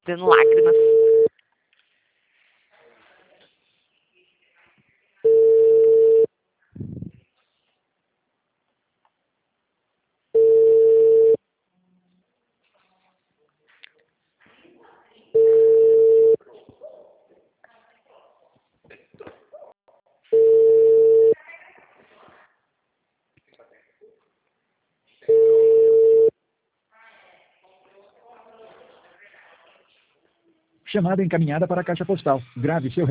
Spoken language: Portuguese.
tendo lágrimas. Chamada encaminhada para a caixa postal. Grave seu